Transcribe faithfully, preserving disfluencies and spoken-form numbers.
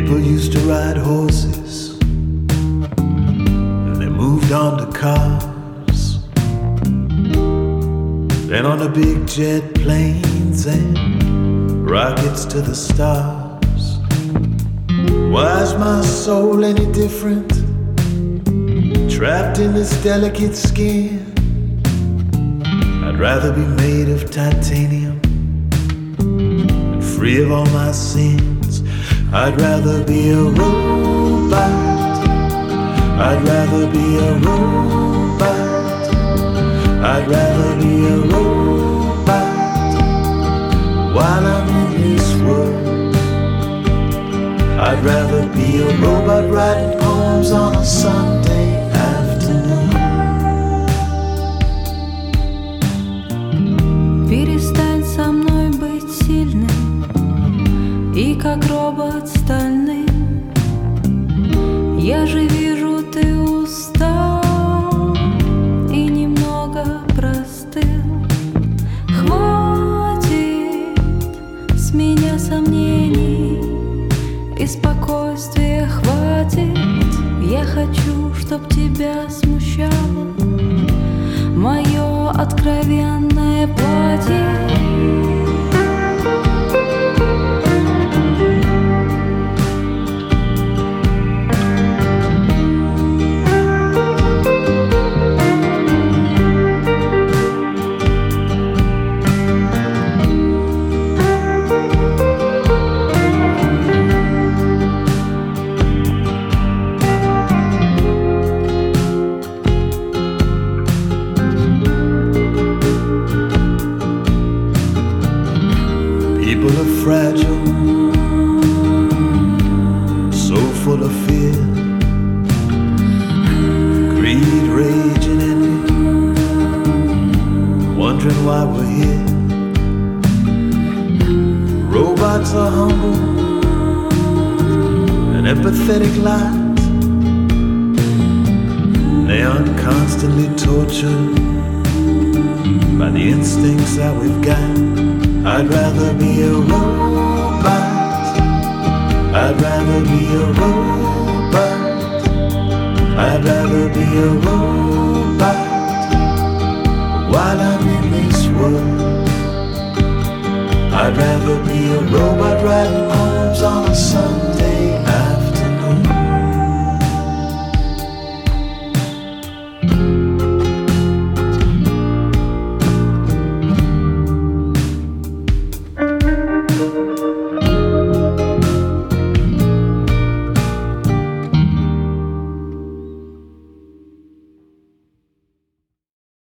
People used to ride horses, and they moved on to cars, then on to big jet planes and rockets to the stars. Why is my soul any different? Trapped in this delicate skin. I'd rather be made of titanium and free of all my sins. I'd rather be a robot. I'd rather be a robot. I'd rather be a robot while I'm in this world. I'd rather be a robot writing poems on a Sunday afternoon. Перестань со мной быть сильным и как робот стальным. Я же вижу, ты устал и немного простыл. Хватит с меня сомнений и спокойствия хватит. Я хочу, чтоб тебя смущало мое откровенное платье. People are fragile, so full of fear, greed, rage and envy, wondering why we're here. Robots are humble and empathetic lies. They aren't constantly tortured by the instincts that we've got. I'd rather be a robot. I'd rather be a robot. I'd rather be a robot while I'm in this world. I'd rather be a robot writing poems on a Sunday.